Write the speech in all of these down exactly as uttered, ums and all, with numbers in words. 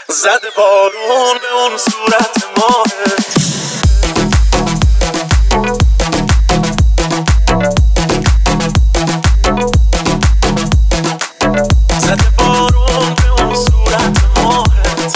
زده بارون به اون صورت ماهت. زده بارون به اون صورت ماهت.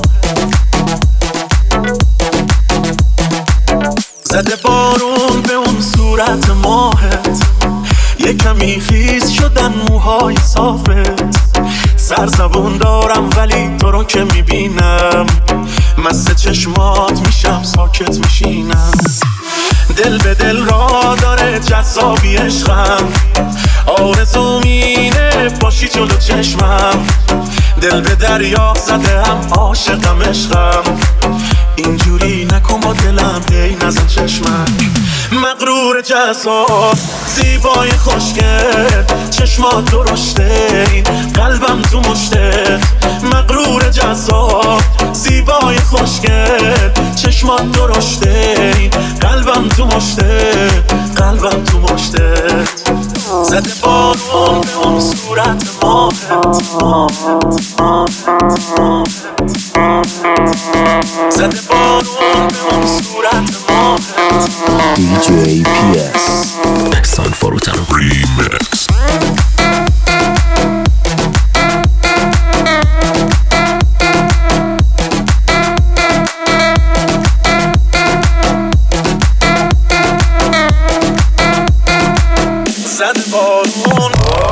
زده بارون به اون صورت ماهت. یه کمی خیس شدن موهای صافت. سرزبون دارم ولی تو رو که میبینم مست چشمات میشم ساکت میشینم. دل به دل را داره جذابی عشقم. آرزوم اینه باشی جلو چشمم. دل به دریا زده هم عاشقم عشقم. اینجوری نکن با دلم هی نزن چشمک. مغرور جذاب زیبای خوشگل چشمات درشته این قلبم تو مشتت. مغرور جذاب زیبای خوشگل چشمات درشته این قلبم تو مشتت. قلبم تو مشتت. زده بارون به اون صورت ماهت. زده بارون به اون صورت ماهت. دی جی پی اس احسان فروتن ریمکس. زده بارون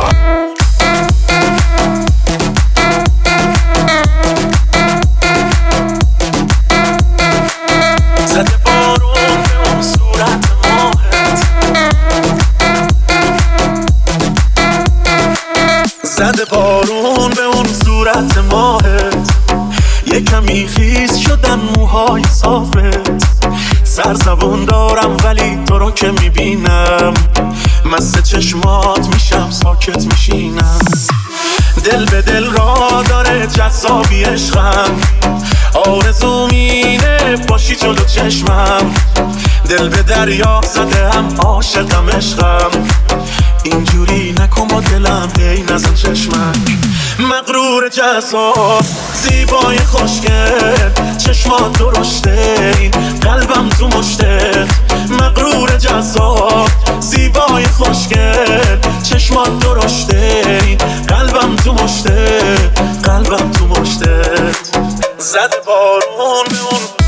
زده بارون به اون صورت ماهت. زده بارون به اون صورت ماهت. یه کمی خیس شدن موهای صافت. سرزبون دارم ولی تو رو که میبینم مست چشمات میشم ساکت میشینم. دل به دل را داره جذابی عشقم. آرزوم اینه باشی جلو چشمم. دل به دریا زده هم عاشقم عشقم. اینجوری نکن با دلم هی نزن چشمک. مغرور جذاب زیبای خوشگل چشمات درشته این قلبم تو مشتت. مغرور جذاب زیبای خوشگل چشمات درشته این قلبم تو مشتت. قلبم تو مشتت. زده بارون به اون